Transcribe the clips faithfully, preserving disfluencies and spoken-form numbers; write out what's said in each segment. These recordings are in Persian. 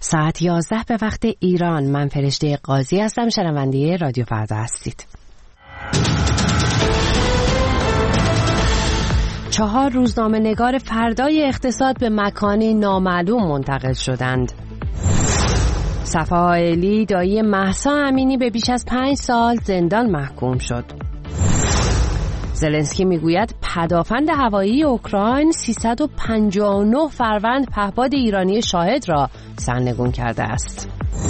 ساعت یازده به وقت ایران. من فرشته قاضی هستم، شنونده رادیو فردا هستید. چهار روزنامه نگار فردای اقتصاد به مکانی نامعلوم منتقل شدند. صفا عائلی دایی مهسا امینی به بیش از پنج سال زندان محکوم شد. زلنسکی میگوید پدافند هوایی اوکراین سیصد و پنجاه و نه فروند پهپاد ایرانی شاهد را سرنگون کرده است.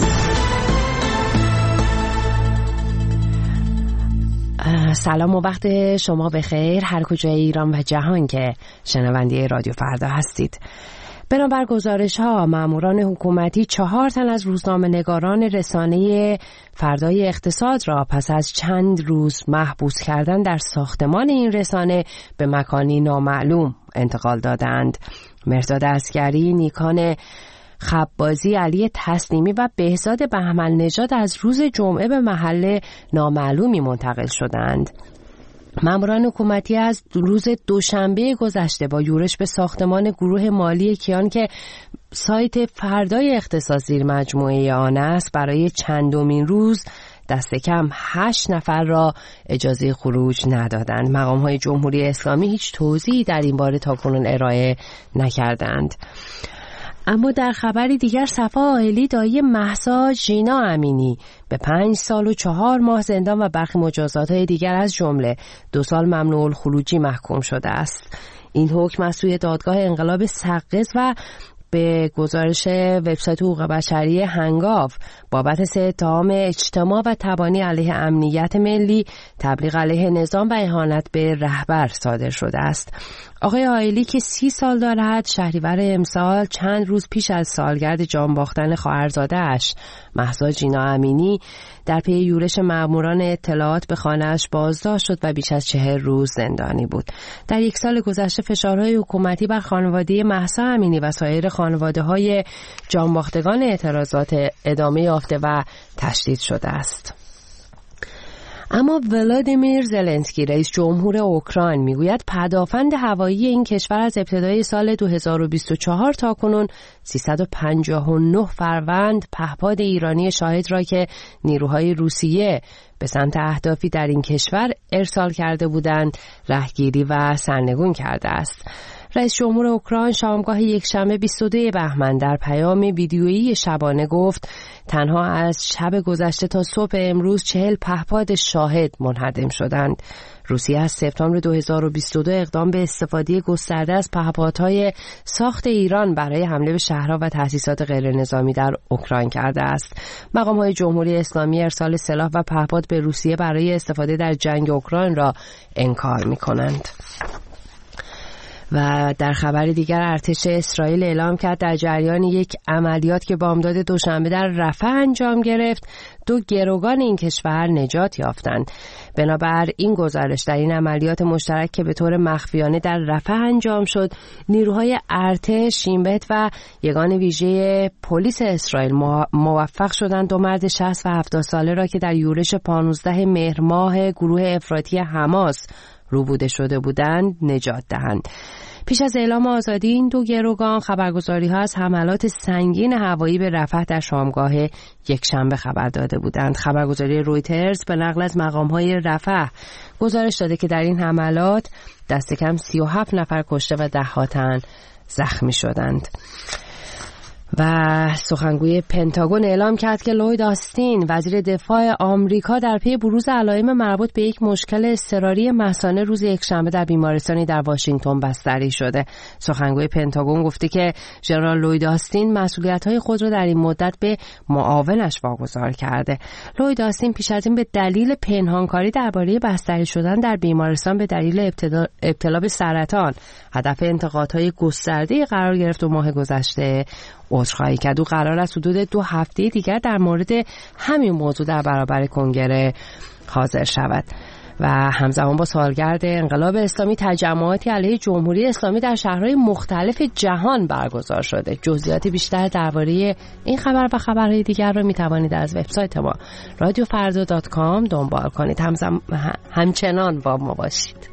سلام و وقت شما بخیر هر کجای ایران و جهان که شنونده رادیو فردا هستید. بنابر گزارش ها ماموران حکومتی چهار تن از روزنامه نگاران رسانه فردای اقتصاد را پس از چند روز محبوس کردن در ساختمان این رسانه به مکانی نامعلوم انتقال دادند. مرداد عسگری، نیکان خبازی، علی تسلیمی و بهزاد بهمن نژاد از روز جمعه به محل نامعلومی منتقل شدند. ماموران حکومتی از روز دوشنبه گذشته با یورش به ساختمان گروه مالی کیان که سایت فردای اقتصاد زیر مجموعه آن است برای چندمین روز دست کم هشت نفر را اجازه خروج ندادند. مقام‌های جمهوری اسلامی هیچ توضیحی در این باره تاکنون ارائه نکردند. اما در خبری دیگر صفا عائلی دایی مهسا ژینا امینی به پنج سال و چهار ماه زندان و برخی مجازات‌های دیگر از جمله دو سال ممنوع الخروجی محکوم شده است. این حکم از سوی دادگاه انقلاب سقز و به گزارش وبسایت حقوق بشری هنگاو بابت سه اتهام اجتماع و تبانی علیه امنیت ملی، تبلیغ علیه نظام و اهانت به رهبر صادر شده است. آقای عائلی که سی سال دارد، شهریور امسال چند روز پیش از سالگرد جان باختن خواهرزاده اش مهسا ژینا امینی در پی یورش ماموران اطلاعات به خانه‌اش بازداشت شد و بیش از چهل روز زندانی بود. در یک سال گذشته فشارهای حکومتی بر خانواده مهسا امینی و سایر خانواده‌های جان باختگان اعتراضات ادامه یافته و تشدید شده است. اما ولادیمیر زلنسکی رئیس جمهور اوکراین میگوید پدافند هوایی این کشور از ابتدای سال دو هزار و بیست و چهار تا کنون سیصد و پنجاه و نه فروند پهپاد ایرانی شاهد را که نیروهای روسیه به سمت اهدافی در این کشور ارسال کرده بودند رهگیری و سرنگون کرده است. رئیس جمهور اوکراین شامگاه یکشنبه بیست و دو بهمن در پیام ویدیویی شبانه گفت تنها از شب گذشته تا صبح امروز چهل پهپاد شاهد منهدم شدند. روسیه از سپتامبر دو هزار و بیست و دو اقدام به استفاده گسترده از پهپادهای ساخت ایران برای حمله به شهرها و تأسیسات غیر نظامی در اوکراین کرده است. مقام‌های جمهوری اسلامی ارسال سلاح و پهپاد به روسیه برای استفاده در جنگ اوکراین را انکار می‌کنند. و در خبر دیگر ارتش اسرائیل اعلام کرد در جریان یک عملیات که بامداد دوشنبه در رفح انجام گرفت دو گروگان این کشور نجات یافتند. بنابر این گزارش در این عملیات مشترک که به طور مخفیانه در رفح انجام شد نیروهای ارتش، شین بت و یگان ویژه پلیس اسرائیل موفق شدند دو مرد شصت و هفتاد ساله را که در یورش پانزده مهر ماه گروه افراطی حماس روبوده شده بودند نجات دهند. پیش از اعلام آزادی این دو گروگان خبرگزاری ها از حملات سنگین هوایی به رفح در شامگاه یکشنبه خبر داده بودند. خبرگزاری رویترز به نقل از مقام های رفح گزارش داده که در این حملات دست کم سی و هفت نفر کشته و ده ها تن زخمی شدند. و سخنگوی پنتاگون اعلام کرد که لوید آستین وزیر دفاع آمریکا در پی بروز علائم مربوط به یک مشکل اضطراری مثانه روز یکشنبه در بیمارستانی در واشنگتن بستری شده. سخنگوی پنتاگون گفته که ژنرال لوید آستین مسئولیت‌های خود را در این مدت به معاونش واگذار کرده. لوید آستین پیش از این به دلیل پنهانکاری درباره بستری شدن در بیمارستان به دلیل ابتلا, ابتلا به سرطان هدف انتقادهای گسترده قرار گرفت و ماه گذشته عذرخواهی کرد. او قرار است حدود دو هفته دیگر در مورد همین موضوع در برابر کنگره حاضر شود. و همزمان با سالگرد انقلاب اسلامی تجمعاتی علیه جمهوری اسلامی در شهرهای مختلف جهان برگزار شده. جزئیات بیشتر درباره این خبر و خبرهای دیگر را می توانید از وبسایت ما رادیو فردا دات کام دنبال کنید. همزمان همچنان با ما باشید.